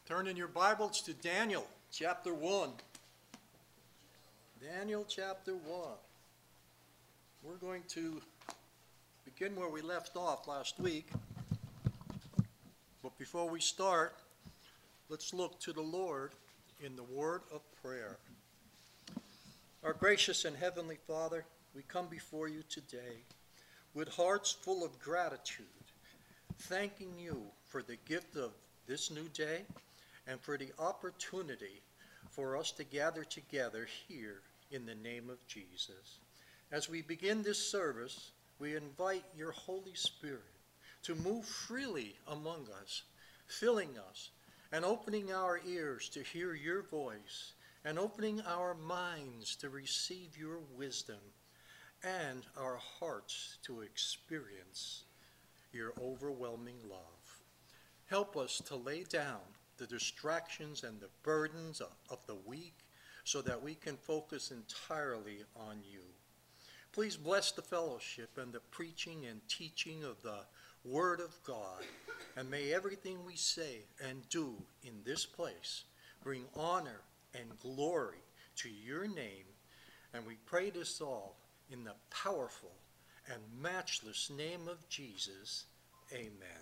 Turn in your Bibles to Daniel chapter 1. Daniel chapter 1. We're going to begin where we left off last week. But before we start, let's look to the Lord in the word of prayer. Our gracious and heavenly Father, we come before you today with hearts full of gratitude, thanking you for the gift of this new day and for the opportunity for us to gather together here in the name of Jesus. As we begin this service, we invite your Holy Spirit to move freely among us, filling us and opening our ears to hear your voice and opening our minds to receive your wisdom and our hearts to experience your overwhelming love. Help us to lay down the distractions and the burdens of the week so that we can focus entirely on you. Please bless the fellowship and the preaching and teaching of the Word of God, and may everything we say and do in this place bring honor and glory to your name. And we pray this all in the powerful and matchless name of Jesus. Amen.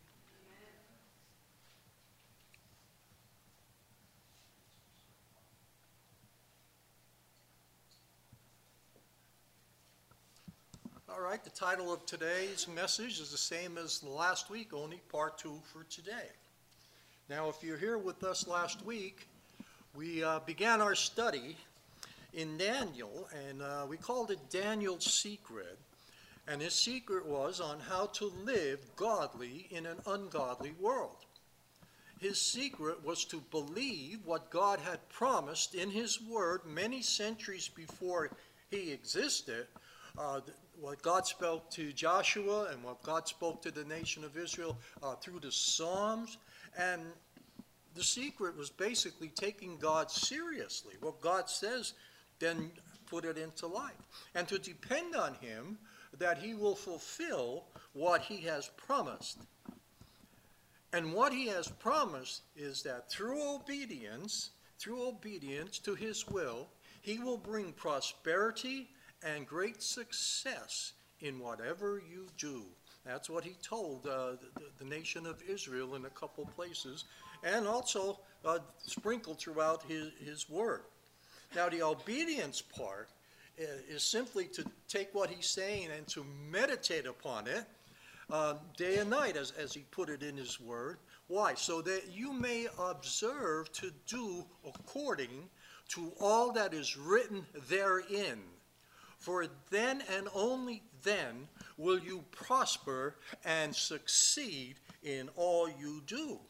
All right, the title of today's message is the same as last week, only part 2 for today. Now, if you're here with us last week, we began our study in Daniel, and we called it Daniel's Secret. And his secret was on how to live godly in an ungodly world. His secret was to believe what God had promised in his word many centuries before he existed, what God spoke to Joshua and what God spoke to the nation of Israel through the Psalms. And the secret was basically taking God seriously. What God says, then put it into life. And to depend on him that he will fulfill what he has promised. And what he has promised is that through obedience to his will, he will bring prosperity and great success in whatever you do. That's what he told the nation of Israel in a couple places, and also sprinkled throughout his word. Now, the obedience part is simply to take what he's saying and to meditate upon it day and night, as he put it in his word. Why? So that you may observe to do according to all that is written therein. For then and only then will you prosper and succeed in all you do.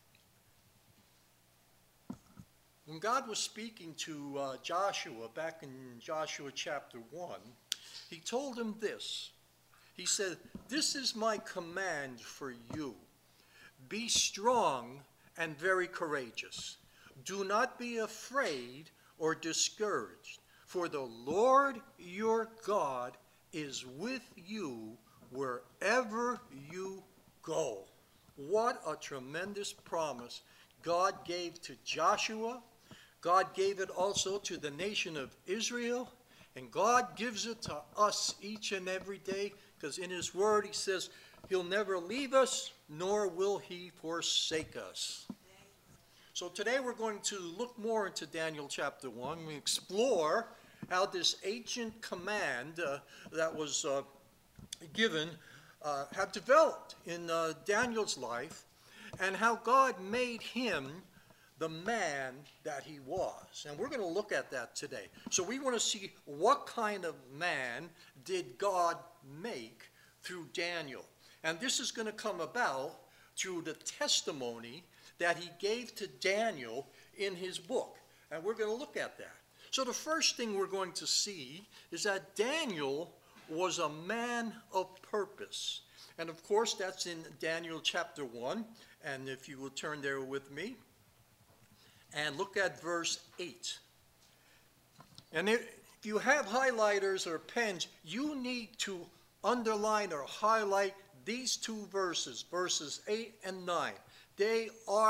When God was speaking to Joshua back in Joshua chapter 1, he told him this. He said, "This is my command for you. Be strong and very courageous. Do not be afraid or discouraged. For the Lord your God is with you wherever you go." What a tremendous promise God gave to Joshua. God gave it also to the nation of Israel. And God gives it to us each and every day, because in his word he says he'll never leave us, nor will he forsake us. So today we're going to look more into Daniel chapter 1. We explore how this ancient command that was given had developed in Daniel's life, and how God made him the man that he was. And we're going to look at that today. So we want to see what kind of man did God make through Daniel. And this is going to come about through the testimony that he gave to Daniel in his book. And we're going to look at that. So the first thing we're going to see is that Daniel was a man of purpose. And of course, that's in Daniel chapter 1. And if you will turn there with me and look at verse 8. And if you have highlighters or pens, you need to underline or highlight these two verses, verses 8 and 9. They are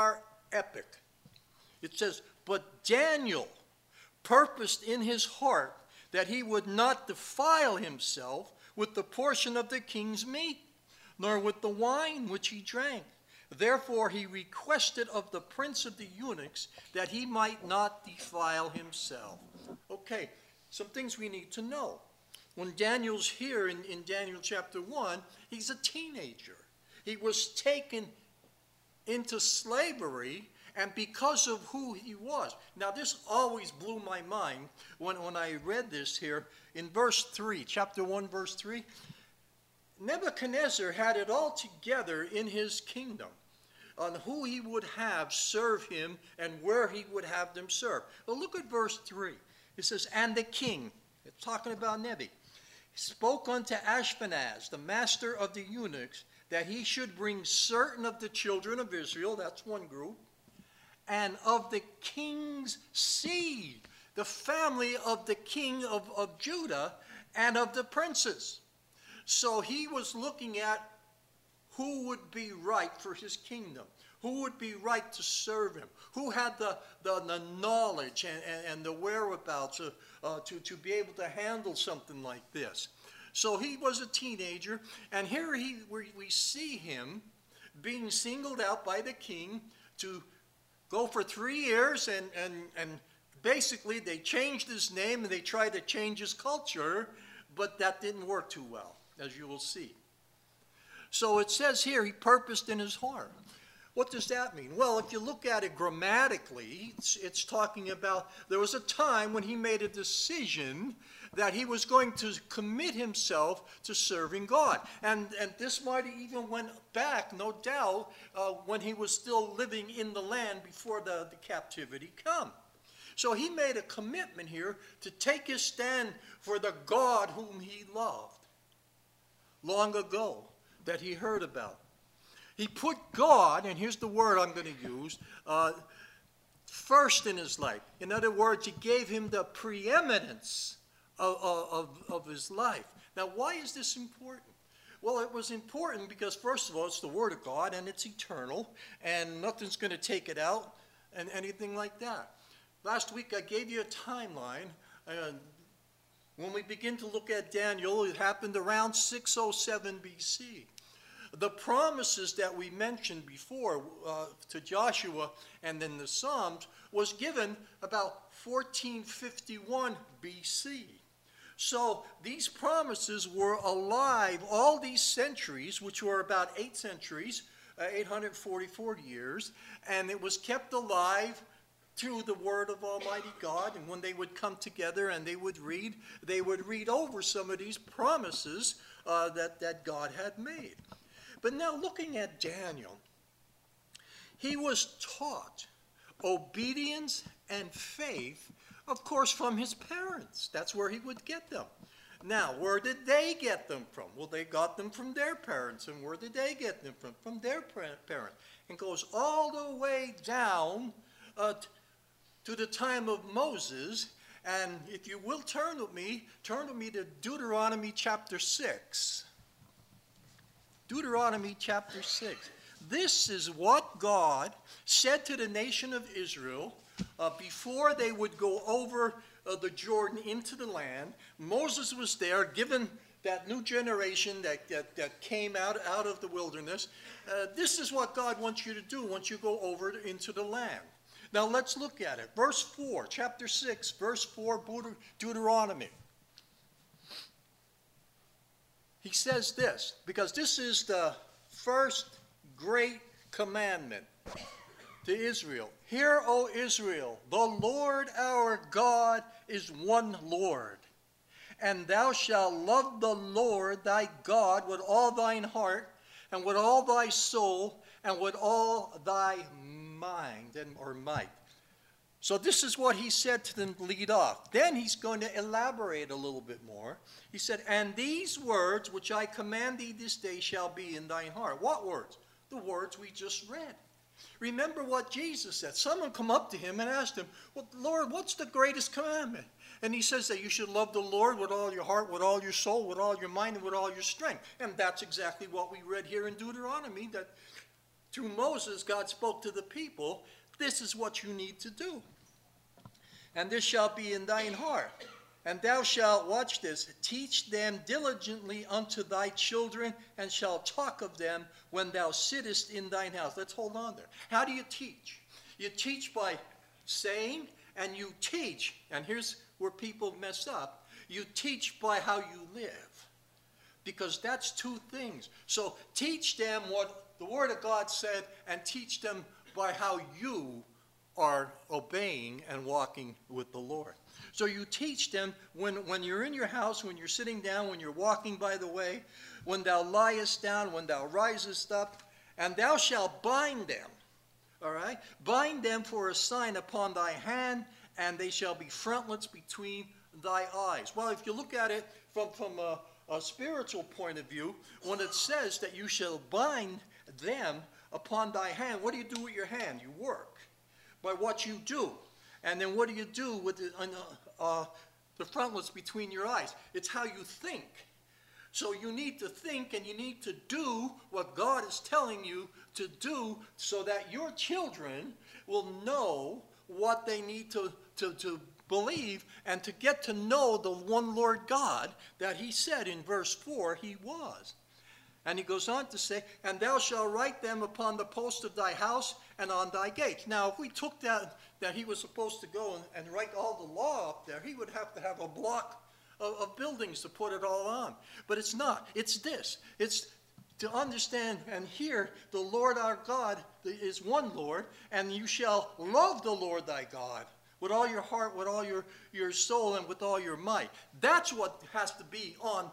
epic. It says, but Daniel purposed in his heart that he would not defile himself with the portion of the king's meat, nor with the wine which he drank. Therefore he requested of the prince of the eunuchs that he might not defile himself. Okay, some things we need to know. When Daniel's here in Daniel chapter 1, he's a teenager. He was taken into slavery, and because of who he was. Now this always blew my mind when I read this here in verse 3, chapter 1, verse 3. Nebuchadnezzar had it all together in his kingdom on who he would have serve him and where he would have them serve. But look at verse 3. It says, and the king, it's talking about Nebi, spoke unto Ashpenaz, the master of the eunuchs, that he should bring certain of the children of Israel, that's one group, and of the king's seed, the family of the king of Judah, and of the princes. So he was looking at who would be right for his kingdom, who would be right to serve him, who had the knowledge and the whereabouts to be able to handle something like this. So he was a teenager, and here we see him being singled out by the king to go for 3 years, and basically they changed his name and they tried to change his culture, but that didn't work too well, as you will see. So it says here, he purposed in his heart. What does that mean? Well, if you look at it grammatically, it's talking about there was a time when he made a decision that he was going to commit himself to serving God. And this might even went back, no doubt, when he was still living in the land before the captivity come. So he made a commitment here to take his stand for the God whom he loved long ago, that he heard about. He put God, and here's the word I'm going to use, first in his life. In other words, he gave him the preeminence of his life. Now, why is this important? Well, it was important because, first of all, it's the Word of God, and it's eternal, and nothing's going to take it out, and anything like that. Last week, I gave you a timeline. When we begin to look at Daniel, it happened around 607 BC. The promises that we mentioned before to Joshua and then the Psalms was given about 1451 BC. So these promises were alive all these centuries, which were about 8 centuries, 844 years, and it was kept alive through the word of Almighty God. And when they would come together and they would read over some of these promises that God had made. But now looking at Daniel, he was taught obedience and faith, of course, from his parents. That's where he would get them. Now, where did they get them from? Well, they got them from their parents. And where did they get them from? From their parents. And goes all the way down to the time of Moses. And if you will turn with me to Deuteronomy chapter 6. Deuteronomy chapter 6. This is what God said to the nation of Israel before they would go over the Jordan into the land. Moses was there, given that new generation that came out of the wilderness. This is what God wants you to do once you go over into the land. Now let's look at it. Verse 4, chapter 6, verse 4, Deuteronomy. He says this, because this is the first great commandment to Israel. Hear, O Israel, the Lord our God is one Lord. And thou shalt love the Lord thy God with all thine heart, and with all thy soul, and with all thy mind or might. So this is what he said to them to lead off. Then he's going to elaborate a little bit more. He said, and these words which I command thee this day shall be in thine heart. What words? The words we just read. Remember what Jesus said. Someone come up to him and asked him, well, Lord, what's the greatest commandment? And he says that you should love the Lord with all your heart, with all your soul, with all your mind, and with all your strength. And that's exactly what we read here in Deuteronomy, that Through Moses, God spoke to the people, this is what you need to do. And this shall be in thine heart. And thou shalt, watch this, teach them diligently unto thy children, and shalt talk of them when thou sittest in thine house. Let's hold on there. How do you teach? You teach by saying, and you teach, and here's where people mess up, you teach by how you live. Because that's two things. So teach them what the Word of God said, and teach them by how you are obeying and walking with the Lord. So you teach them when you're in your house, when you're sitting down, when you're walking by the way, when thou liest down, when thou risest up, and thou shalt bind them, all right? Bind them for a sign upon thy hand, and they shall be frontlets between thy eyes. Well, if you look at it from a spiritual point of view, when it says that you shall bind them upon thy hand, what do you do with your hand? You work by what you do. And then what do you do with the frontlets between your eyes? It's how you think. So you need to think, and you need to do what God is telling you to do, so that your children will know what they need to believe, and to get to know the one Lord God that he said in verse 4 he was. And he goes on to say, and thou shalt write them upon the post of thy house and on thy gates. Now, if we took that he was supposed to go and write all the law up there, he would have to have a block of buildings to put it all on. But it's not. It's this. It's to understand and hear the Lord our God is one Lord, and you shall love the Lord thy God with all your heart, with all your soul, and with all your might. That's what has to be on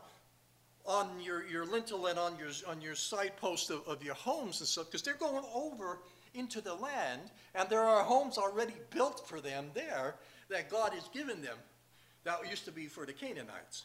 your lintel and on your side post of your homes and stuff, because they're going over into the land, and there are homes already built for them there that God has given them. That used to be for the Canaanites.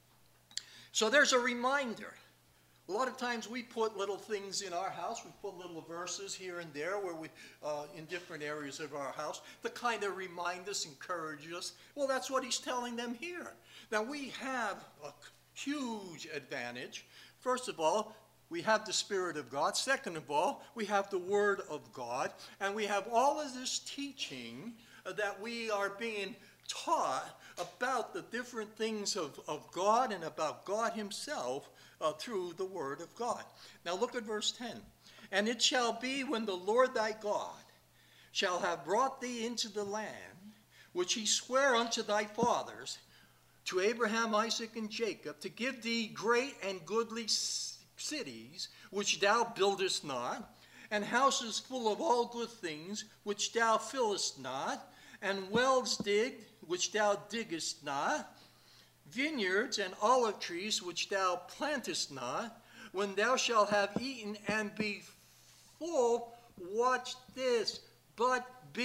So there's a reminder. A lot of times we put little things in our house. We put little verses here and there where we, in different areas of our house to kind of remind us, encourage us. Well, that's what he's telling them here. Now we have a huge advantage. First of all, we have the Spirit of God. Second of all, we have the Word of God. And we have all of this teaching that we are being taught about the different things of God and about God himself through the Word of God. Now look at verse 10. And it shall be when the Lord thy God shall have brought thee into the land which he sware unto thy fathers, to Abraham, Isaac, and Jacob, to give thee great and goodly cities, which thou buildest not, and houses full of all good things, which thou fillest not, and wells digged, which thou diggest not, vineyards and olive trees, which thou plantest not, when thou shalt have eaten and be full, watch this, but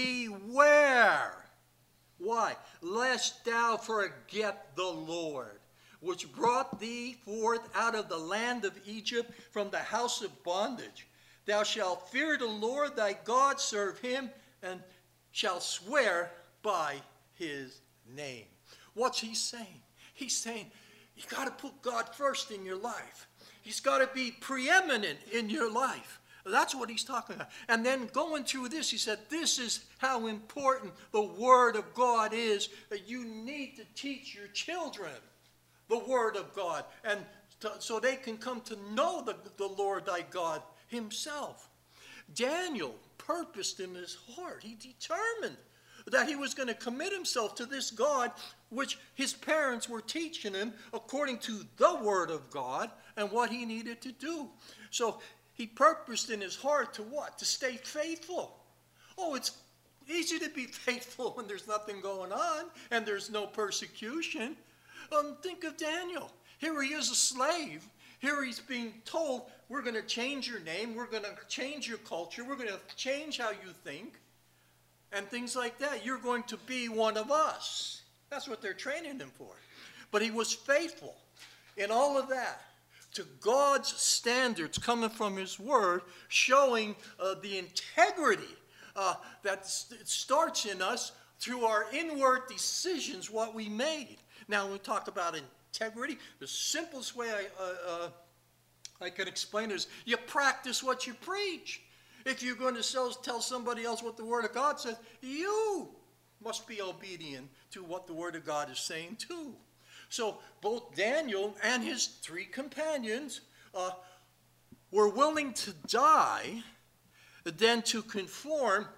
beware. Why? Lest thou forget the Lord, which brought thee forth out of the land of Egypt from the house of bondage. Thou shalt fear the Lord thy God, serve him, and shalt swear by his name. What's he saying? He's saying you got to put God first in your life. He's got to be preeminent in your life. That's what he's talking about. And then going through this, he said, this is how important the Word of God is, that you need to teach your children the Word of God, and so they can come to know the Lord thy God himself. Daniel purposed in his heart, he determined that he was going to commit himself to this God, which his parents were teaching him according to the Word of God and what he needed to do. So he purposed in his heart to what? To stay faithful. Oh, it's easy to be faithful when there's nothing going on and there's no persecution. Think of Daniel. Here he is a slave. Here he's being told, we're going to change your name, we're going to change your culture, we're going to change how you think, and things like that. You're going to be one of us. That's what they're training him for. But he was faithful in all of that to God's standards coming from his word, showing the integrity that starts in us through our inward decisions, what we made. Now, when we talk about integrity, the simplest way I can explain it is you practice what you preach. If you're going to tell somebody else what the Word of God says, you must be obedient to what the Word of God is saying too. So both Daniel and his 3 companions were willing to die than to conform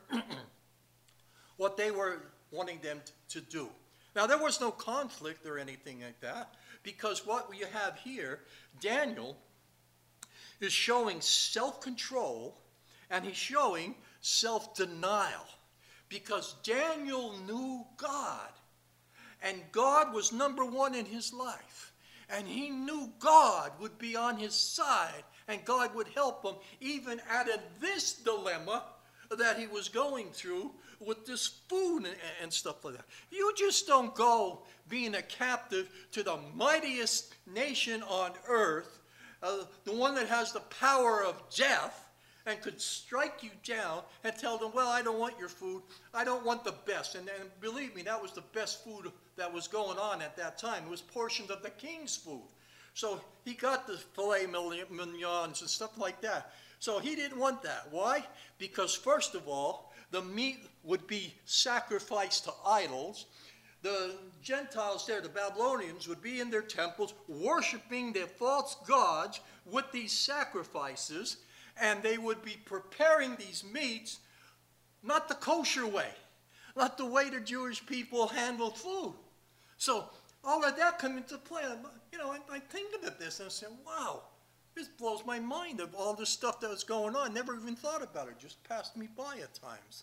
what they were wanting them to do. Now, there was no conflict or anything like that, because what we have here, Daniel is showing self-control and he's showing self-denial, because Daniel knew God, and God was number one in his life, and he knew God would be on his side and God would help him even out of this dilemma that he was going through with this food and stuff like that. You just don't go being a captive to the mightiest nation on earth, the one that has the power of death, and could strike you down and tell them, well, I don't want your food. I don't want the best. And believe me, that was the best food that was going on at that time. It was portions of the king's food. So he got the filet mignons and stuff like that. So he didn't want that. Why? Because first of all, the meat would be sacrificed to idols. The Gentiles there, the Babylonians, would be in their temples worshiping their false gods with these sacrifices, and they would be preparing these meats not the kosher way, not the way the Jewish people handled food. So all of that come into play. You know, I'm thinking of this and I said, wow, this blows my mind of all this stuff that was going on. Never even thought about it. Just passed me by at times.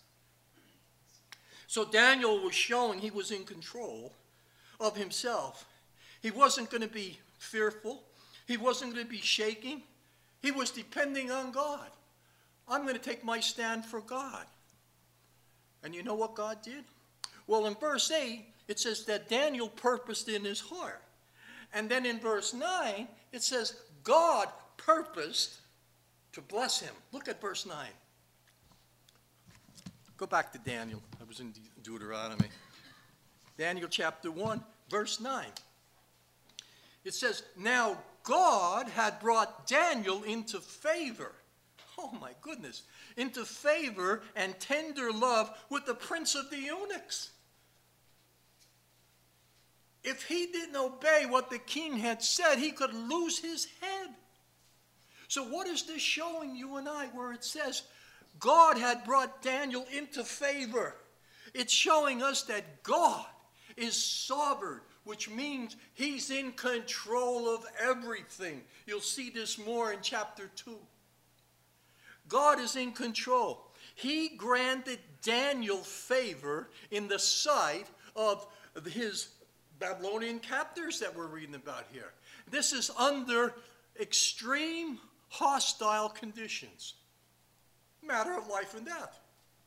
So Daniel was showing he was in control of himself. He wasn't going to be fearful. He wasn't going to be shaking. He was depending on God. I'm going to take my stand for God. And you know what God did? Well, in verse 8, it says that Daniel purposed in his heart. And then in verse 9, it says God purposed to bless him. Look at verse 9. Go back to Daniel. I was in Deuteronomy. Daniel chapter 1, verse 9. It says, now God had brought Daniel into favor. Oh my goodness. Into favor and tender love with the prince of the eunuchs. If he didn't obey what the king had said, he could lose his head. So what is this showing you and I where it says God had brought Daniel into favor? It's showing us that God is sovereign, which means he's in control of everything. You'll see this more in chapter 2. God is in control. He granted Daniel favor in the sight of his Babylonian captors that we're reading about here. This is under extreme hostile conditions. Matter of life and death.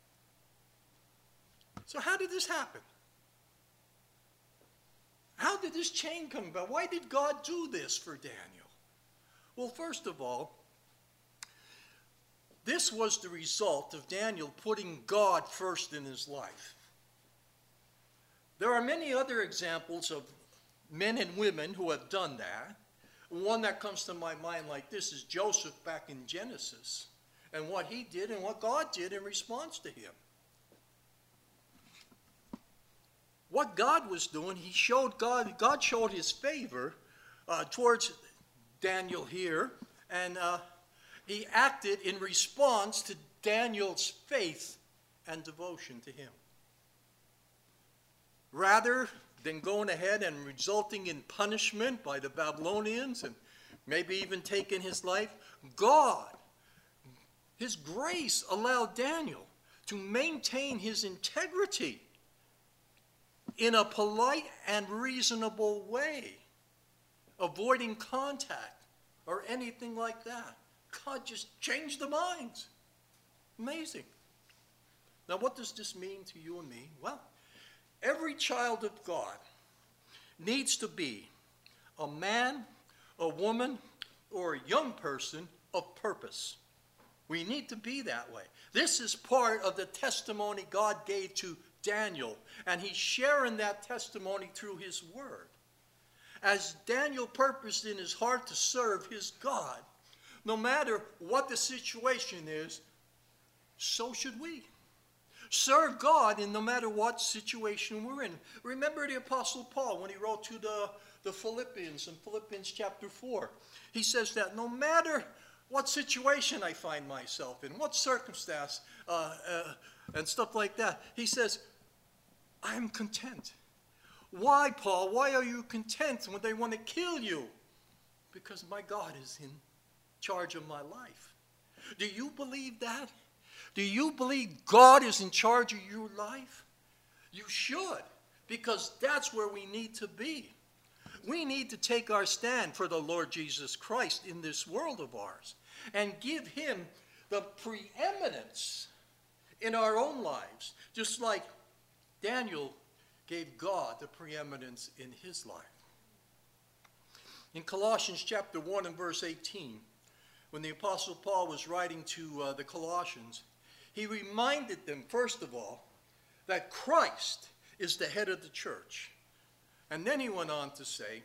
So how did this happen? How did this change come about? Why did God do this for Daniel? Well, first of all, this was the result of Daniel putting God first in his life. There are many other examples of men and women who have done that. One that comes to my mind like this is Joseph back in Genesis, and what he did and what God did in response to him. What God was doing, God showed his favor towards Daniel here, and he acted in response to Daniel's faith and devotion to him. Rather than going ahead and resulting in punishment by the Babylonians and maybe even taking his life, God, his grace allowed Daniel to maintain his integrity in a polite and reasonable way, avoiding contact or anything like that. God just changed the minds. Amazing. Now, what does this mean to you and me? Well, every child of God needs to be a man, a woman, or a young person of purpose. We need to be that way. This is part of the testimony God gave to Daniel, and he's sharing that testimony through his word. As Daniel purposed in his heart to serve his God, no matter what the situation is, so should we. Serve God in no matter what situation we're in. Remember the Apostle Paul when he wrote to the Philippians in Philippians chapter 4. He says that no matter what situation I find myself in, what circumstance, and stuff like that, he says, I am content. Why, Paul? Why are you content when they want to kill you? Because my God is in charge of my life. Do you believe that? Do you believe God is in charge of your life? You should, because that's where we need to be. We need to take our stand for the Lord Jesus Christ in this world of ours and give him the preeminence in our own lives, just like Daniel gave God the preeminence in his life. In Colossians chapter 1 and verse 18, when the Apostle Paul was writing to the Colossians, he reminded them, first of all, that Christ is the head of the church. And then he went on to say,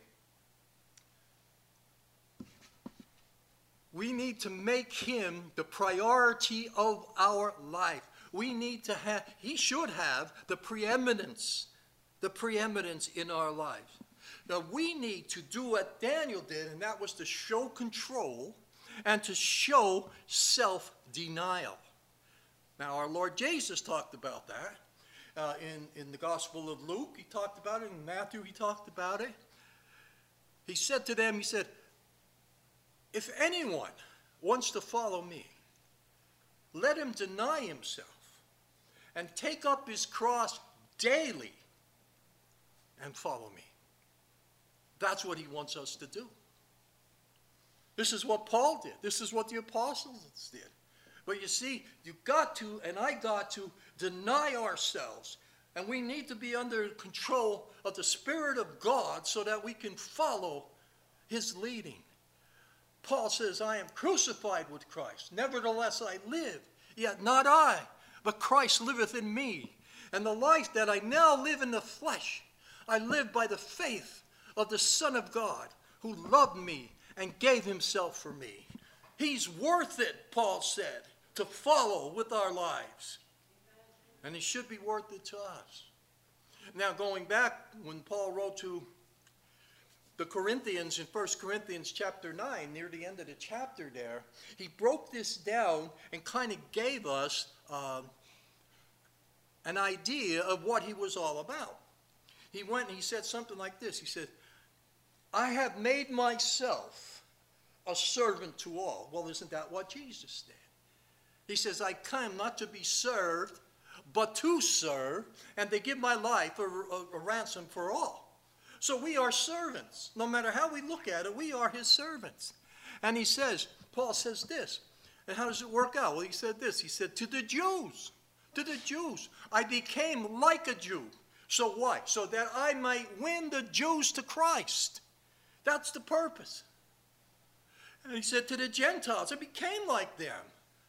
we need to make him the priority of our life. We need to have, he should have the preeminence in our lives. Now we need to do what Daniel did, and that was to show control and to show self-denial. Now, our Lord Jesus talked about that. In the Gospel of Luke, he talked about it. In Matthew, he talked about it. He said to them, he said, if anyone wants to follow me, let him deny himself and take up his cross daily and follow me. That's what he wants us to do. This is what Paul did. This is what the apostles did. But you see, you've got to, and I got to, deny ourselves. And we need to be under control of the Spirit of God so that we can follow his leading. Paul says, I am crucified with Christ. Nevertheless I live, yet not I, but Christ liveth in me. And the life that I now live in the flesh, I live by the faith of the Son of God, who loved me and gave himself for me. He's worth it, Paul said, to follow with our lives. And it should be worth it to us. Now, going back, when Paul wrote to the Corinthians in 1 Corinthians chapter 9, near the end of the chapter there, he broke this down and kind of gave us an idea of what he was all about. He went and he said something like this. He said, I have made myself a servant to all. Well, isn't that what Jesus did? He says, I came not to be served, but to serve, and to give my life a ransom for all. So we are servants. No matter how we look at it, we are his servants. And he says, Paul says this. And how does it work out? Well, he said this. He said, to the Jews, I became like a Jew. So why? So that I might win the Jews to Christ. That's the purpose. And he said, to the Gentiles, I became like them,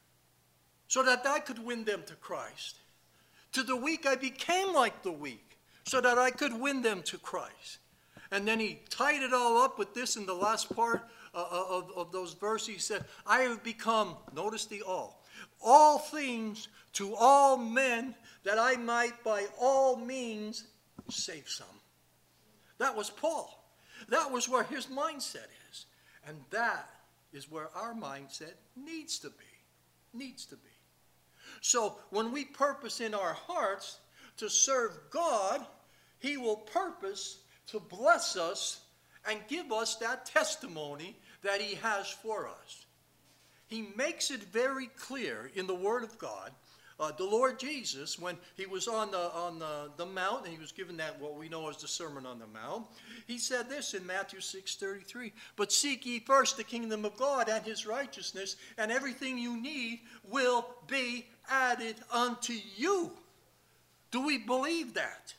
so that I could win them to Christ. To the weak, I became like the weak, so that I could win them to Christ. And then he tied it all up with this in the last part of those verses. He said, I have become, notice the all things to all men, that I might by all means save some. That was Paul. That was where his mindset is. And that is where our mindset needs to be. Needs to be. So when we purpose in our hearts to serve God, he will purpose to bless us and give us that testimony that he has for us. He makes it very clear in the Word of God. The Lord Jesus, when he was on the mount, and he was given that what we know as the Sermon on the Mount, he said this in Matthew 6:33, but seek ye first the kingdom of God and his righteousness, and everything you need will be added unto you. Do we believe that?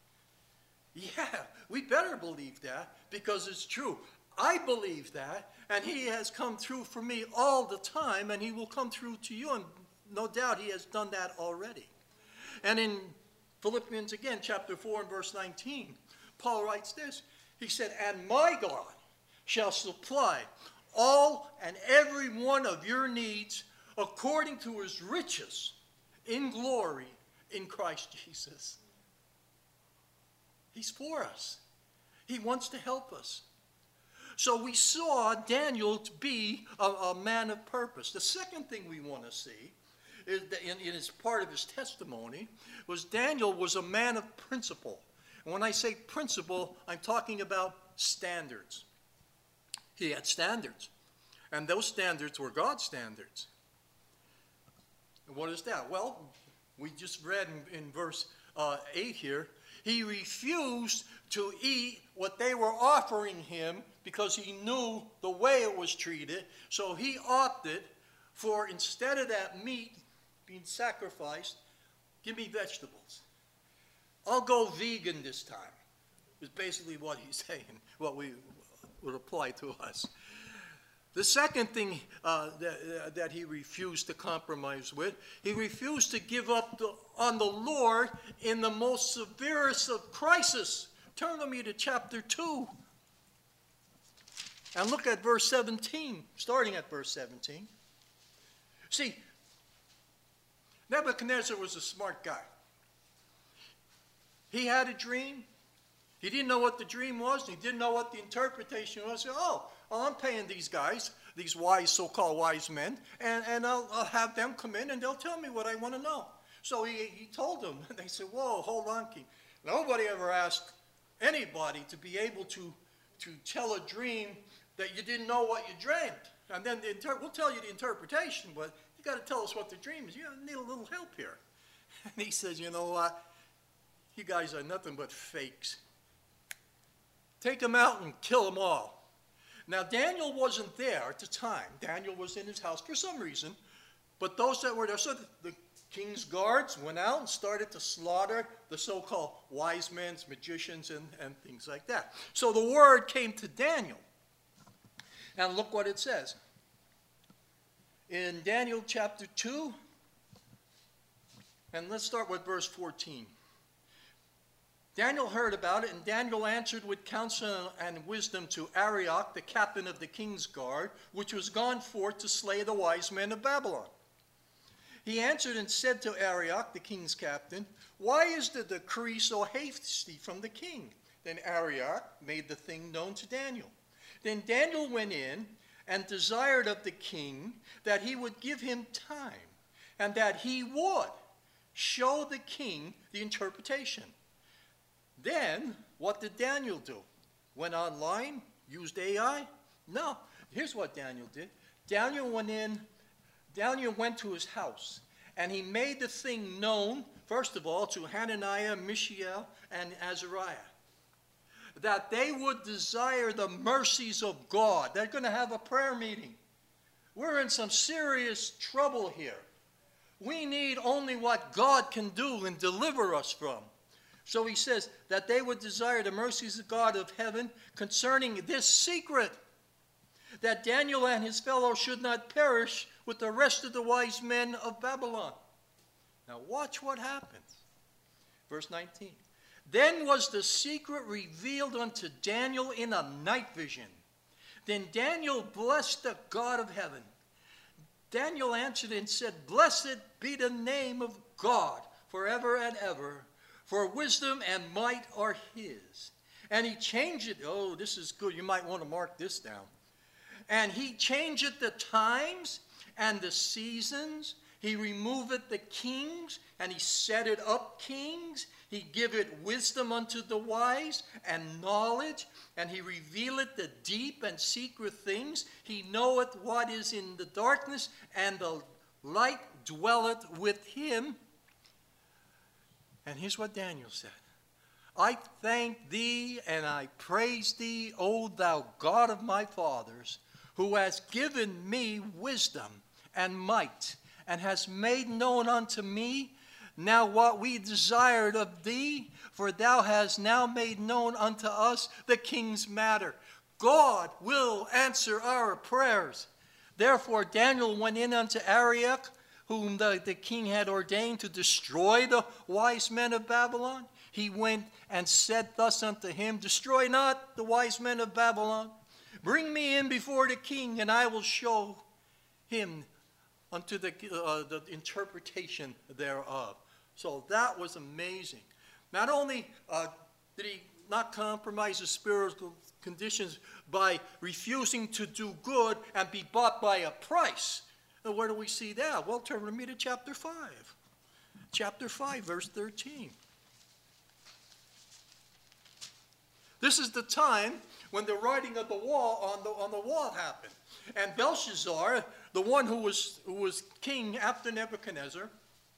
Yeah, we better believe that, because it's true. I believe that, and he has come through for me all the time, and he will come through to you, and no doubt he has done that already. And in Philippians again, chapter 4 and verse 19, Paul writes this. He said, and my God shall supply all and every one of your needs according to his riches in glory in Christ Jesus. He's for us. He wants to help us. So we saw Daniel to be a man of purpose. The second thing we want to see is that in his part of his testimony was Daniel was a man of principle. And when I say principle, I'm talking about standards. He had standards. And those standards were God's standards. And what is that? Well, we just read in verse 8 here, he refused to eat what they were offering him because he knew the way it was treated. So he opted for, instead of that meat being sacrificed, give me vegetables. I'll go vegan this time, is basically what he's saying, what we would apply to us. The second thing that he refused to compromise with, he refused to give up on the Lord in the most severest of crisis. Turn with me to chapter 2. And look at verse 17, starting at verse 17. See, Nebuchadnezzar was a smart guy. He had a dream. He didn't know what the dream was. He didn't know what the interpretation was. He said, I'm paying these guys, these wise, so-called wise men, and I'll have them come in and they'll tell me what I want to know. So he told them, and they said, whoa, hold on, King. Nobody ever asked anybody to be able to tell a dream that you didn't know what you dreamed. And then we'll tell you the interpretation, but you got to tell us what the dream is. You need a little help here. And he says, you know what? You guys are nothing but fakes. Take them out and kill them all. Now, Daniel wasn't there at the time. Daniel was in his house for some reason. But those that were there, so the king's guards went out and started to slaughter the so-called wise men, magicians, and things like that. So the word came to Daniel. And look what it says. In Daniel chapter 2, and let's start with verse 14. Daniel heard about it, and Daniel answered with counsel and wisdom to Arioch, the captain of the king's guard, which was gone forth to slay the wise men of Babylon. He answered and said to Arioch, the king's captain, why is the decree so hasty from the king? Then Arioch made the thing known to Daniel. Then Daniel went in and desired of the king that he would give him time, and that he would show the king the interpretation. Then, what did Daniel do? Went online? Used AI? No. Here's what Daniel did. Daniel went to his house, and he made the thing known, first of all, to Hananiah, Mishael, and Azariah, that they would desire the mercies of God. They're going to have a prayer meeting. We're in some serious trouble here. We need only what God can do and deliver us from. So he says that they would desire the mercies of God of heaven concerning this secret, that Daniel and his fellows should not perish with the rest of the wise men of Babylon. Now watch what happens. Verse 19. Then was the secret revealed unto Daniel in a night vision. Then Daniel blessed the God of heaven. Daniel answered and said, blessed be the name of God forever and ever. For wisdom and might are his. And he changed it. Oh, this is good. You might want to mark this down. And he changeth the times and the seasons. He removeth the kings, and he setteth up kings. He giveth wisdom unto the wise, and knowledge. And he revealeth the deep and secret things. He knoweth what is in the darkness, and the light dwelleth with him. And here's what Daniel said. I thank thee and I praise thee, O thou God of my fathers, who hast given me wisdom and might, and hast made known unto me now what we desired of thee, for thou hast now made known unto us the king's matter. God will answer our prayers. Therefore Daniel went in unto Arioch, whom the king had ordained to destroy the wise men of Babylon. He went and said thus unto him, destroy not the wise men of Babylon. Bring me in before the king, and I will show him unto the interpretation thereof. So that was amazing. Not only did he not compromise the spiritual conditions by refusing to do good and be bought by a price. Now, where do we see that? Well, turn with me to chapter 5. Chapter 5, verse 13. This is the time when the writing of the wall on the wall happened. And Belshazzar, the one who was king after Nebuchadnezzar,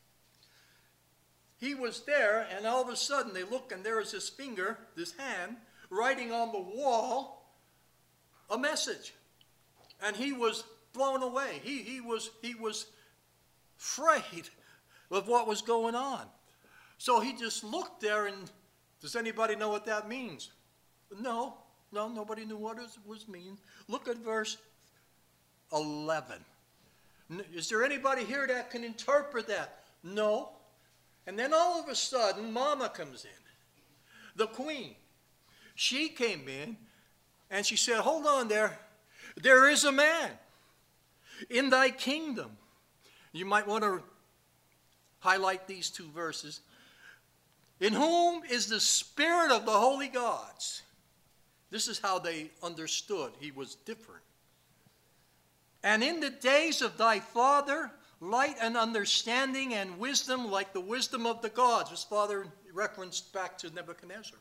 he was there, and all of a sudden they look, and there is this finger, this hand, writing on the wall a message. And he was blown away. He was afraid of what was going on. So he just looked there, and does anybody know what that means? No, nobody knew what it was mean. Look at verse 11. Is there anybody here that can interpret that? No. And then all of a sudden, Mama comes in, the queen. She came in, and she said, hold on there. There is a man in thy kingdom. You might want to highlight these two verses. In whom is the spirit of the holy gods. This is how they understood he was different. And in the days of thy father, light and understanding and wisdom like the wisdom of the gods. His father referenced back to Nebuchadnezzar.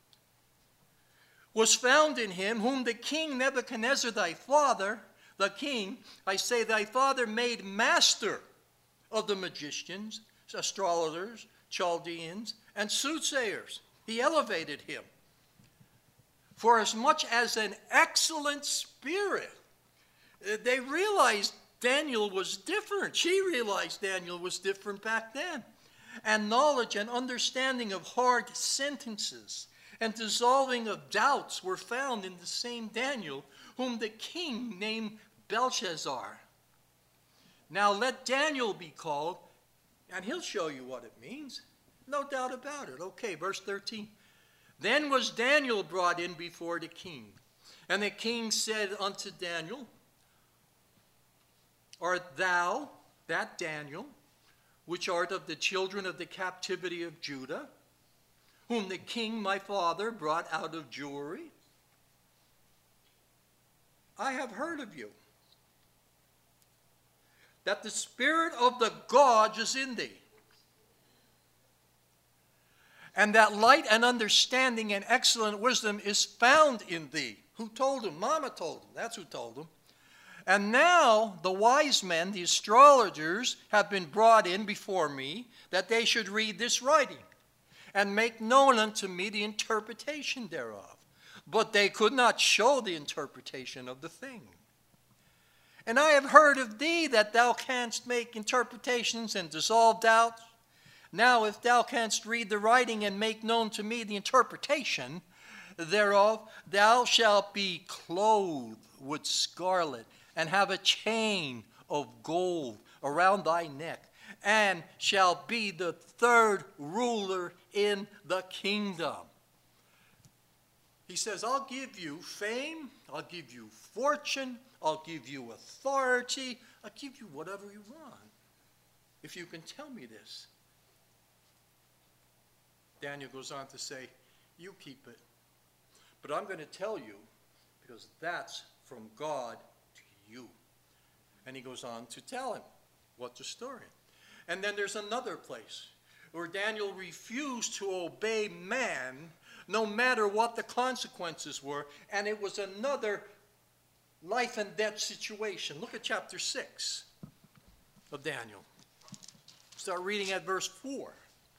Was found in him, whom the king Nebuchadnezzar thy father, the king, I say thy father made master of the magicians, astrologers, Chaldeans, and soothsayers. He elevated him. For as much as an excellent spirit. They realized Daniel was different. She realized Daniel was different back then. And knowledge and understanding of hard sentences and dissolving of doubts were found in the same Daniel, whom the king named Belshazzar. Now let Daniel be called, and he'll show you what it means. No doubt about it. Okay, verse 13. Then was Daniel brought in before the king. And the king said unto Daniel, art thou, that Daniel, which art of the children of the captivity of Judah, whom the king my father brought out of Jewry? I have heard of you, that the spirit of the gods is in thee, and that light and understanding and excellent wisdom is found in thee. Who told him? Mama told him. That's who told him. And now the wise men, the astrologers, have been brought in before me, that they should read this writing, and make known unto me the interpretation thereof. But they could not show the interpretation of the thing. And I have heard of thee that thou canst make interpretations and dissolve doubts. Now if thou canst read the writing and make known to me the interpretation thereof, thou shalt be clothed with scarlet, and have a chain of gold around thy neck, and shall be the third ruler in the kingdom. He says, I'll give you fame, I'll give you fortune, I'll give you authority, I'll give you whatever you want, if you can tell me this. Daniel goes on to say, you keep it. But I'm going to tell you, because that's from God to you. And he goes on to tell him what the story. And then there's another place where Daniel refused to obey man, no matter what the consequences were, and it was another life and death situation. Look at chapter 6 of Daniel. Start reading at verse 4.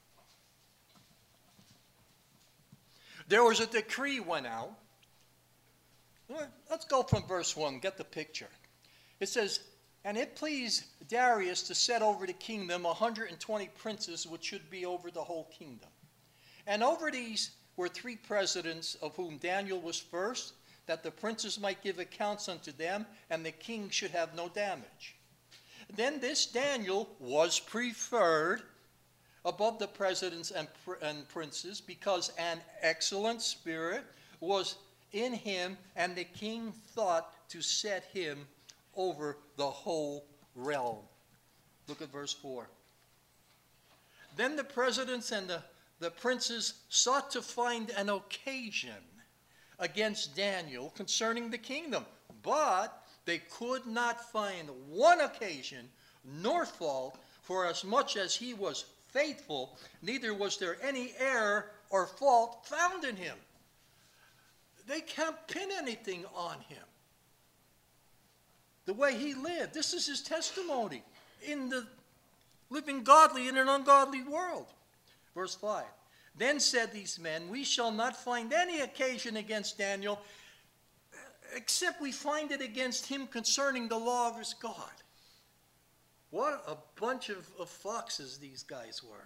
There was a decree went out. Let's go from verse 1, get the picture. It says, and it pleased Darius to set over the kingdom 120 princes, which should be over the whole kingdom. And over these were 3 presidents, of whom Daniel was first, that the princes might give accounts unto them, and the king should have no damage. Then this Daniel was preferred above the presidents and princes, because an excellent spirit was in him, and the king thought to set him over the whole realm. Look at verse 4. Then the presidents and the princes sought to find an occasion against Daniel concerning the kingdom, but they could not find one occasion nor fault, for as much as he was faithful, neither was there any error or fault found in him. They can't pin anything on him. The way he lived, this is his testimony in the living godly in an ungodly world. Verse 5. Then said these men, we shall not find any occasion against Daniel, except we find it against him concerning the law of his God. What a bunch of foxes these guys were.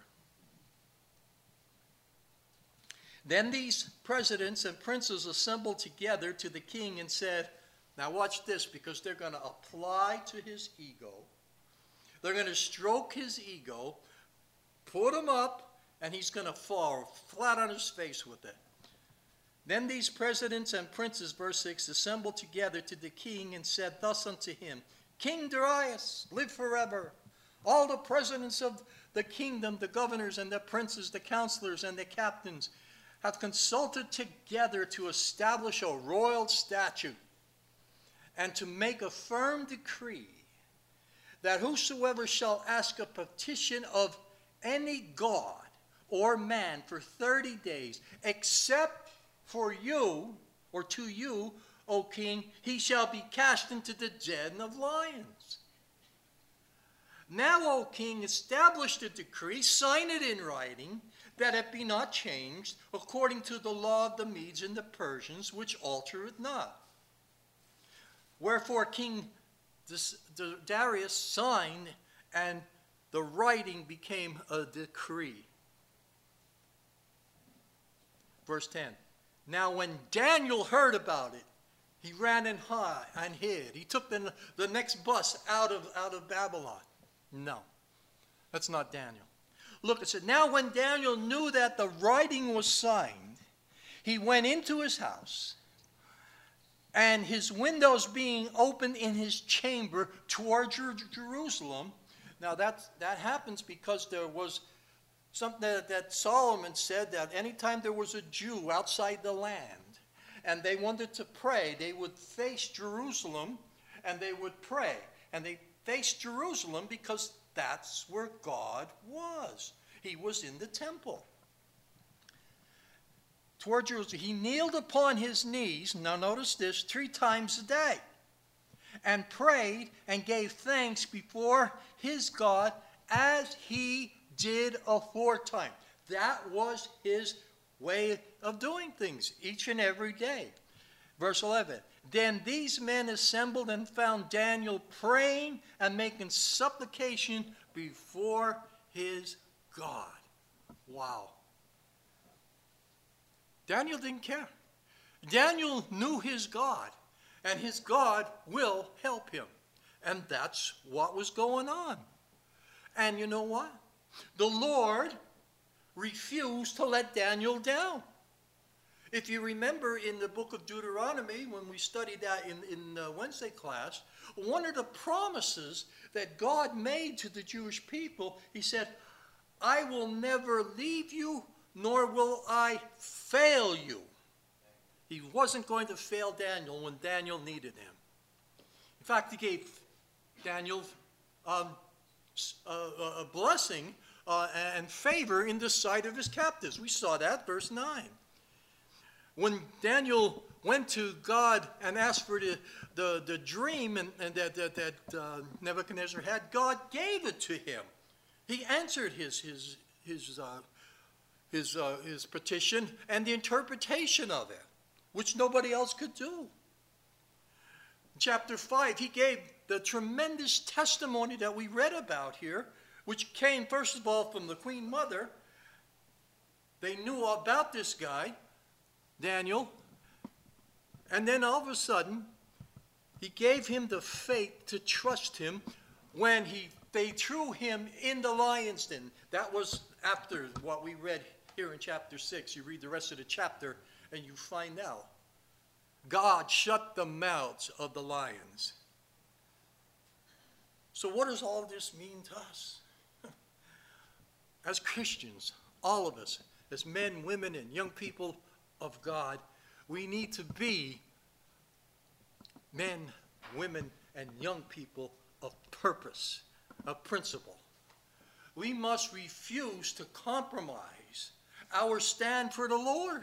Then these presidents and princes assembled together to the king and said, now watch this, because they're going to apply to his ego. They're going to stroke his ego, put him up, and he's going to fall flat on his face with it. Then these presidents and princes, verse 6, assembled together to the king and said thus unto him, King Darius, live forever. All the presidents of the kingdom, the governors and the princes, the counselors and the captains, have consulted together to establish a royal statute and to make a firm decree that whosoever shall ask a petition of any god or man for 30 days, except for you, or to you, O king, he shall be cast into the den of lions. Now, O king, establish the decree, sign it in writing, that it be not changed, according to the law of the Medes and the Persians, which altereth not. Wherefore King Darius signed, and the writing became a decree. Verse 10. Now when Daniel heard about it, he ran and hid. He took the next bus out of Babylon. No, that's not Daniel. Look, it said, now when Daniel knew that the writing was signed, he went into his house, and his windows being open in his chamber toward Jerusalem. Now that happens because there was something that Solomon said, that anytime there was a Jew outside the land and they wanted to pray, they would face Jerusalem and they would pray. And they faced Jerusalem because that's where God was. He was in the temple. Toward Jerusalem, he kneeled upon his knees, now notice this, 3 times a day, and prayed and gave thanks before his God as he did aforetime. That was his way of doing things each and every day. Verse 11, then these men assembled and found Daniel praying and making supplication before his God. Wow. Daniel didn't care. Daniel knew his God, and his God will help him. And that's what was going on. And you know what? The Lord refused to let Daniel down. If you remember in the book of Deuteronomy, when we studied that in Wednesday class, one of the promises that God made to the Jewish people, he said, I will never leave you, nor will I fail you. He wasn't going to fail Daniel when Daniel needed him. In fact, he gave Daniel a blessing and favor in the sight of his captives. We saw that, verse 9. When Daniel went to God and asked for the dream and that Nebuchadnezzar had, God gave it to him. He answered his petition and the interpretation of it, which nobody else could do. Chapter 5, he gave the tremendous testimony that we read about here, which came, first of all, from the Queen Mother. They knew about this guy, Daniel, and then all of a sudden, he gave him the faith to trust him when they threw him in the lion's den. That was after what we read here in chapter 6. You read the rest of the chapter and you find out. God shut the mouths of the lions. So what does all this mean to us? As Christians, all of us, as men, women, and young people of God, we need to be men, women, and young people of purpose, of principle. We must refuse to compromise our stand for the Lord.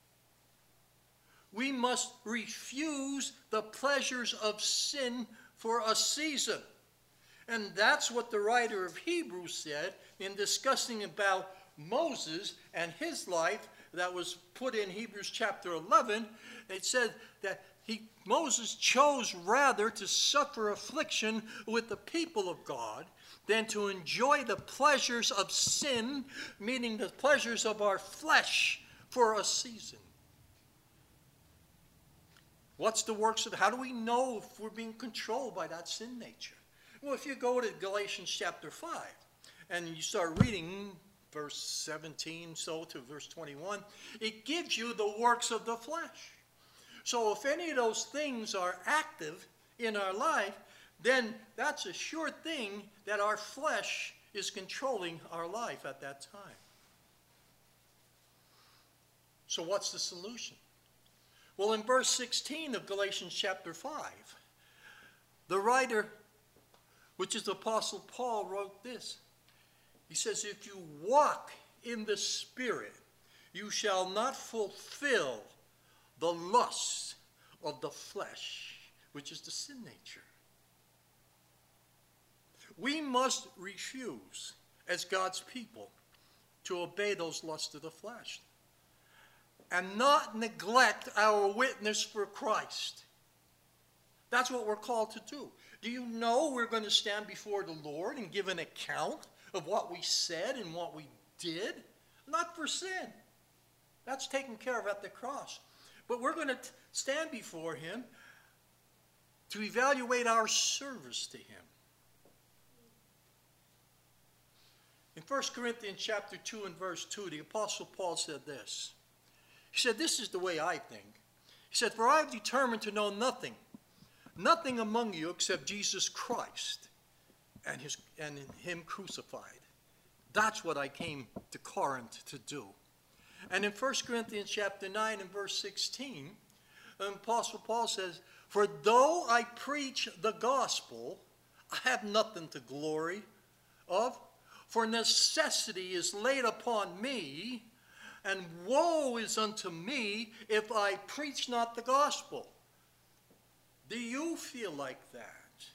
We must refuse the pleasures of sin for a season. And that's what the writer of Hebrews said in discussing about Moses and his life that was put in Hebrews chapter 11. It said that Moses chose rather to suffer affliction with the people of God than to enjoy the pleasures of sin, meaning the pleasures of our flesh, for a season. What's the works of, how do we know if we're being controlled by that sin nature? Well, if you go to Galatians chapter 5 and you start reading verse 17 so to verse 21, it gives you the works of the flesh. So if any of those things are active in our life, then that's a sure thing that our flesh is controlling our life at that time. So what's the solution? Well, in verse 16 of Galatians chapter 5, the writer, which is the Apostle Paul, wrote this. He says, if you walk in the Spirit, you shall not fulfill the lusts of the flesh, which is the sin nature. We must refuse, as God's people, to obey those lusts of the flesh and not neglect our witness for Christ. That's what we're called to do. Do you know we're going to stand before the Lord and give an account of what we said and what we did? Not for sin. That's taken care of at the cross. But we're going to stand before him to evaluate our service to him. In 1 Corinthians chapter 2 and verse 2, the Apostle Paul said this. He said, this is the way I think. He said, for I have determined to know nothing among you except Jesus Christ and him crucified. That's what I came to Corinth to do. And in 1 Corinthians chapter 9 and verse 16, Apostle Paul says, for though I preach the gospel, I have nothing to glory of, for necessity is laid upon me, and woe is unto me if I preach not the gospel. Do you feel like that?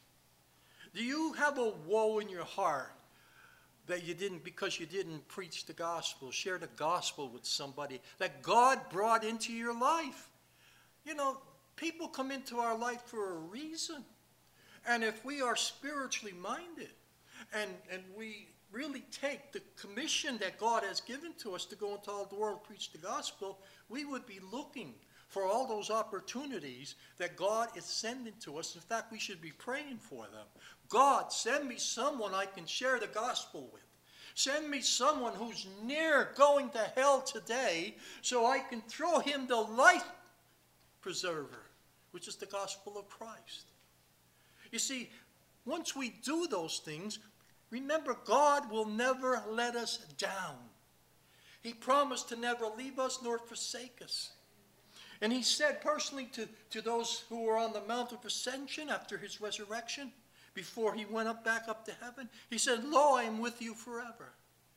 Do you have a woe in your heart that you didn't, because you didn't preach the gospel, share the gospel with somebody that God brought into your life? You know, people come into our life for a reason. And if we are spiritually minded and we really take the commission that God has given to us to go into all the world, preach the gospel, we would be looking for all those opportunities that God is sending to us. In fact, we should be praying for them. God, send me someone I can share the gospel with. Send me someone who's near going to hell today so I can throw him the life preserver, which is the gospel of Christ. You see, once we do those things, remember, God will never let us down. He promised to never leave us nor forsake us. And he said personally to those who were on the Mount of Ascension after his resurrection, before he went back up to heaven, he said, lo, I am with you forever.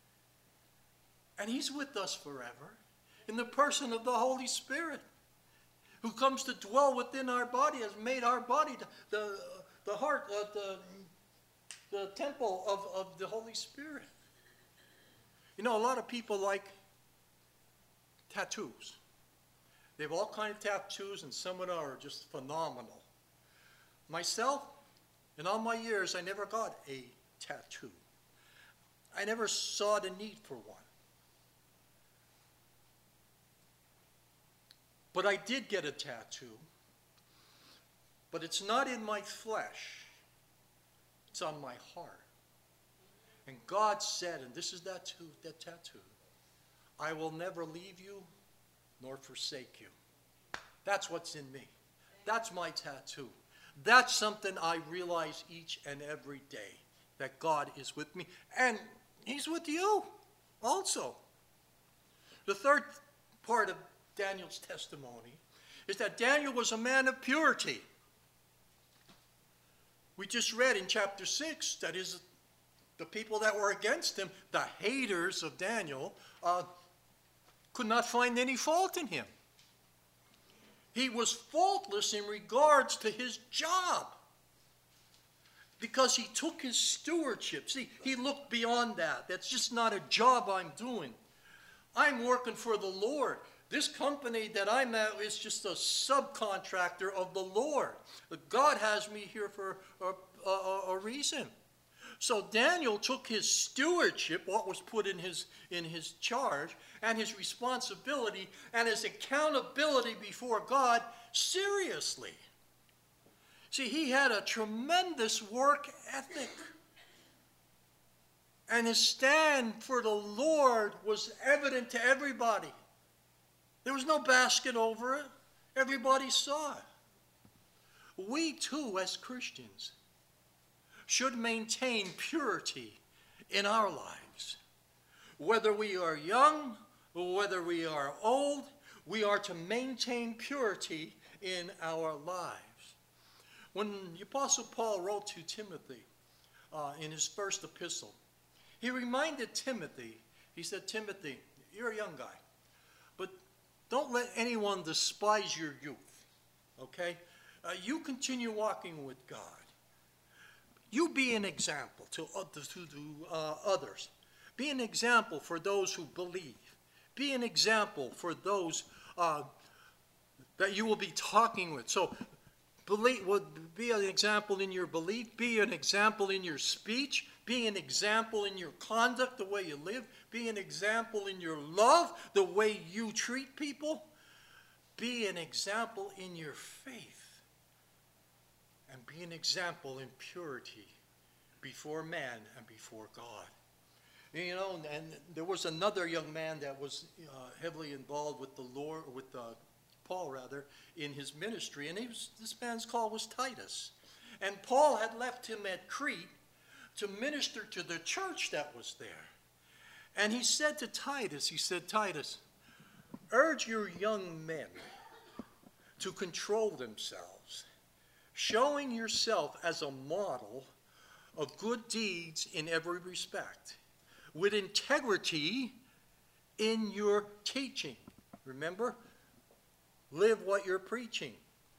And he's with us forever in the person of the Holy Spirit, who comes to dwell within our body, has made our body the heart, the temple of the Holy Spirit. You know, a lot of people like tattoos. They have all kinds of tattoos, and some of them are just phenomenal. Myself, in all my years, I never got a tattoo. I never saw the need for one. But I did get a tattoo. But it's not in my flesh. It's on my heart. And God said, and this is that tattoo, I will never leave you nor forsake you. That's what's in me. That's my tattoo. That's something I realize each and every day, that God is with me, and he's with you also. The third part of Daniel's testimony is that Daniel was a man of purity. We just read in chapter 6 that the people that were against him, the haters of Daniel, could not find any fault in him. He was faultless in regards to his job, because he took his stewardship. See, he looked beyond that. That's just not a job I'm doing. I'm working for the Lord. This company that I'm at is just a subcontractor of the Lord. God has me here for a reason. So Daniel took his stewardship, what was put in his charge, and his responsibility and his accountability before God seriously. See, he had a tremendous work ethic. And his stand for the Lord was evident to everybody. There was no basket over it. Everybody saw it. We too, as Christians, should maintain purity in our lives. Whether we are young, or whether we are old, we are to maintain purity in our lives. When the Apostle Paul wrote to Timothy in his first epistle, he reminded Timothy, he said, Timothy, you're a young guy, but don't let anyone despise your youth, okay? You continue walking with God. You be an example to others. Be an example for those who believe. Be an example for those that you will be talking with. So be an example in your belief. Be an example in your speech. Be an example in your conduct, the way you live. Be an example in your love, the way you treat people. Be an example in your faith. And be an example in purity before man and before God. You know, and there was another young man that was heavily involved with the Lord, with Paul rather, in his ministry, and this man's call was Titus. And Paul had left him at Crete to minister to the church that was there. And he said to Titus, he said, Titus, urge your young men to control themselves, showing yourself as a model of good deeds in every respect, with integrity in your teaching. Remember, live what you're preaching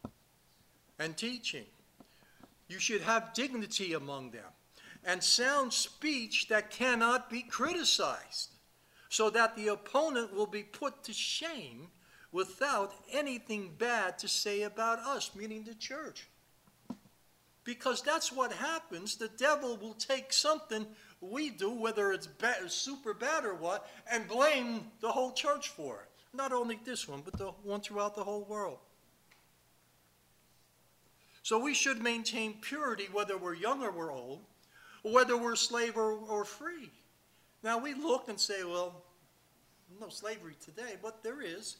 and teaching. You should have dignity among them and sound speech that cannot be criticized, so that the opponent will be put to shame without anything bad to say about us, meaning the church. Because that's what happens. The devil will take something we do, whether it's super bad or what, and blame the whole church for it. Not only this one, but the one throughout the whole world. So we should maintain purity whether we're young or we're old, whether we're slave or free. Now we look and say, well, no slavery today, but there is.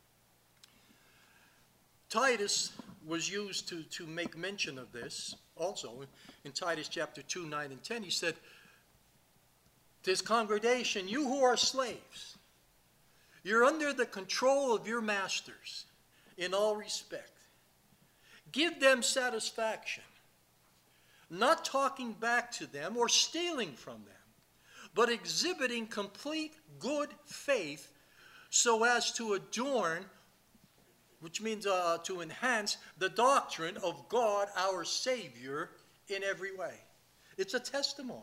Titus was used to make mention of this also. In Titus chapter 2, 9 and 10, he said, this congregation, you who are slaves, you're under the control of your masters in all respect. Give them satisfaction, not talking back to them or stealing from them, but exhibiting complete good faith so as to adorn, which means to enhance the doctrine of God our Savior in every way. It's a testimony.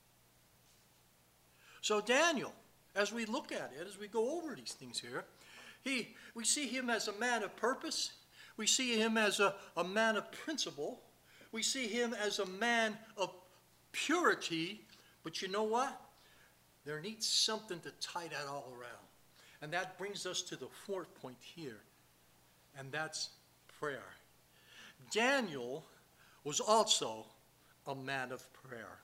So Daniel, as we look at it, as we go over these things here, we see him as a man of purpose. We see him as a man of principle. We see him as a man of purity. But you know what? There needs something to tie that all around. And that brings us to the fourth point here. And that's prayer. Daniel was also a man of prayer.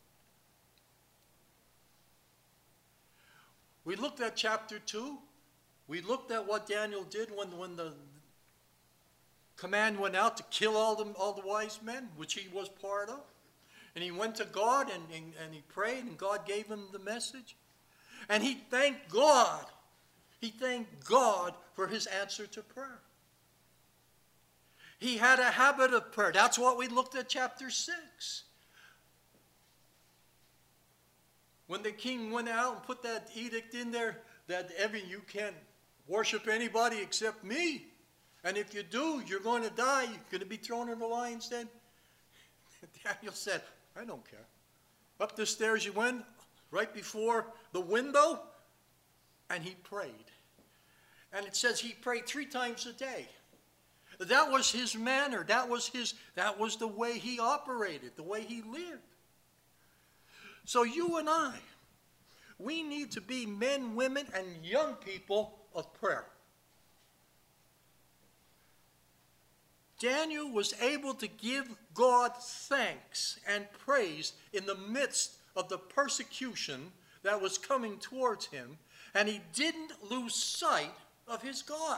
We looked at chapter 2. We looked at what Daniel did when command went out to kill all the wise men, which he was part of. And he went to God and he prayed, and God gave him the message. And he thanked God. He thanked God for his answer to prayer. He had a habit of prayer. That's what we looked at chapter 6. When the king went out and put that edict in there that you can't worship anybody except me. And if you do, you're going to die. You're going to be thrown in the lion's den. Daniel said, I don't care. Up the stairs he went, right before the window, and he prayed. And it says he prayed 3 times a day. That was his manner. That was the way he operated, the way he lived. So you and I, we need to be men, women, and young people of prayer. Daniel was able to give God thanks and praise in the midst of the persecution that was coming towards him, and he didn't lose sight of his God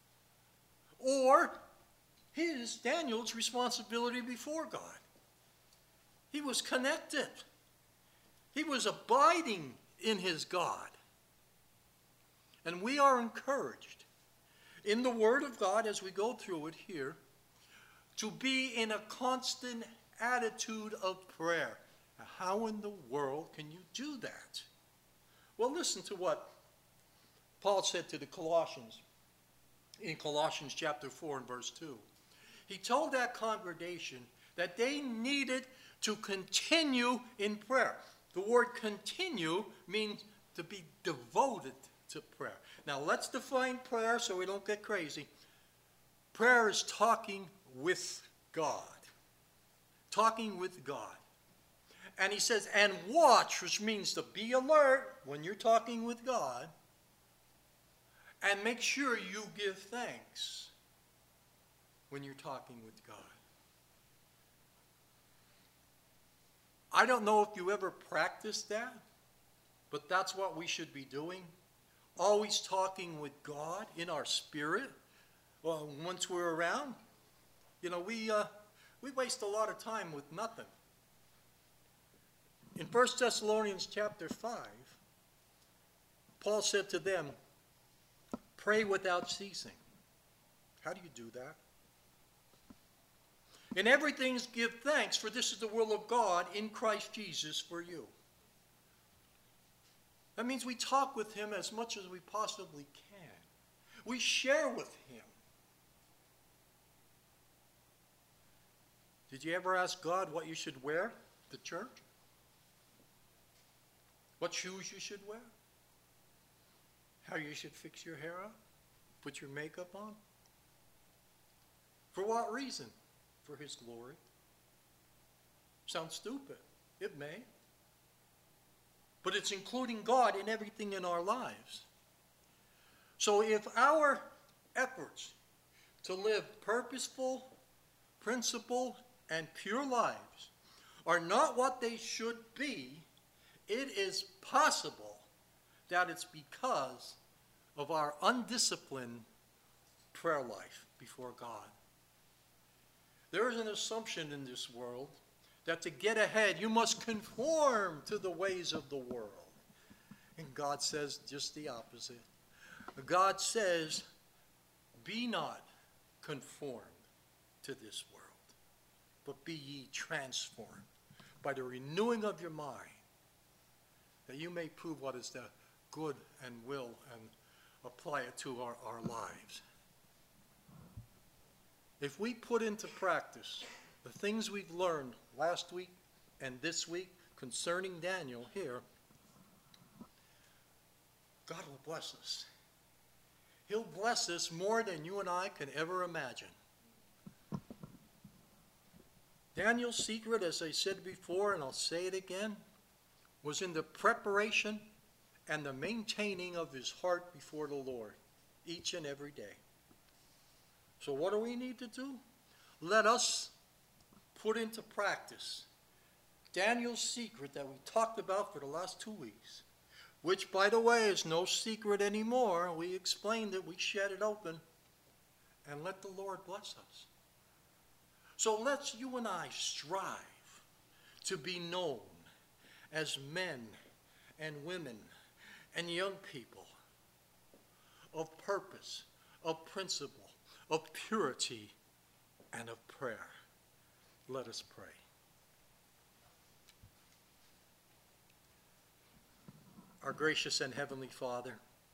or Daniel's responsibility before God. He was connected. He was abiding in his God. And we are encouraged in the Word of God as we go through it here to be in a constant attitude of prayer. Now, how in the world can you do that? Well, listen to what Paul said to the Colossians in Colossians chapter 4 and verse 2. He told that congregation that they needed to continue in prayer. The word continue means to be devoted to prayer. Now let's define prayer so we don't get crazy. Prayer is talking with God. Talking with God. And he says, and watch, which means to be alert when you're talking with God. And make sure you give thanks when you're talking with God. I don't know if you ever practiced that, but that's what we should be doing. Always talking with God in our spirit. Well, once we're around, you know, we waste a lot of time with nothing. In 1 Thessalonians chapter 5, Paul said to them, pray without ceasing. How do you do that? In everything give thanks, for this is the will of God in Christ Jesus for you. That means we talk with him as much as we possibly can. We share with him. Did you ever ask God what you should wear to church? What shoes you should wear? How you should fix your hair up? Put your makeup on? For what reason? For his glory. Sounds stupid. It may. But it's including God in everything in our lives. So if our efforts to live purposeful, principled, and pure lives are not what they should be, it is possible that it's because of our undisciplined prayer life before God. There is an assumption in this world that to get ahead, you must conform to the ways of the world. And God says just the opposite. God says, be not conformed to this world, but be ye transformed by the renewing of your mind, that you may prove what is the good and will and apply it to our lives. If we put into practice the things we've learned last week and this week concerning Daniel here, God will bless us. He'll bless us more than you and I can ever imagine. Daniel's secret, as I said before, and I'll say it again, was in the preparation and the maintaining of his heart before the Lord each and every day. So what do we need to do? Let us put into practice Daniel's secret that we talked about for the last 2 weeks, which, by the way, is no secret anymore. We explained it. We shed it open. and let the Lord bless us. So let's you and I strive to be known as men and women and young people of purpose, of principle, of purity, and of prayer. Let us pray. Our gracious and heavenly Father,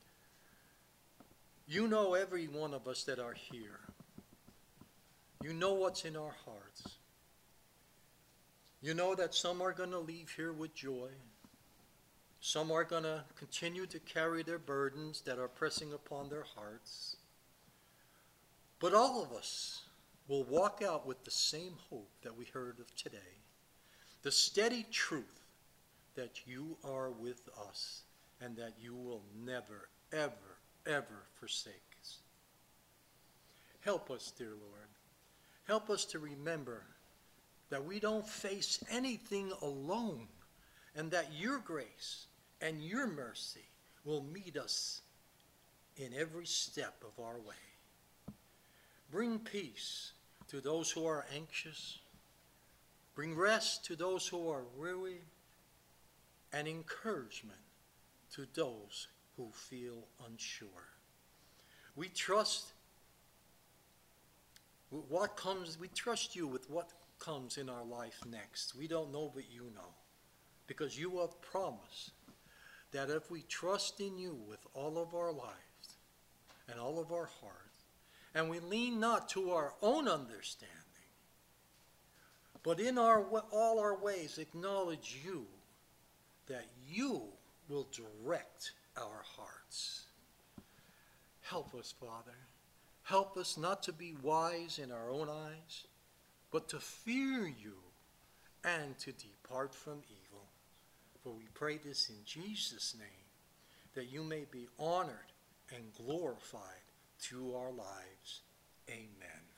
you know every one of us that are here. You know what's in our hearts. You know that some are going to leave here with joy. Some are going to continue to carry their burdens that are pressing upon their hearts. But all of us will walk out with the same hope that we heard of today. The steady truth that you are with us and that you will never, ever, ever forsake us. Help us, dear Lord. Help us to remember that we don't face anything alone, and that your grace and your mercy will meet us in every step of our way. Bring peace to those who are anxious. Bring rest to those who are weary, and encouragement to those who feel unsure. We trust we trust you with what comes in our life next. We don't know, but you know. Because you have promised that if we trust in you with all of our lives and all of our hearts, and we lean not to our own understanding, but in all our ways acknowledge you, that you will direct our hearts. Help us, Father. Help us not to be wise in our own eyes, but to fear you and to depart from evil. For we pray this in Jesus' name, that you may be honored and glorified through our lives. Amen.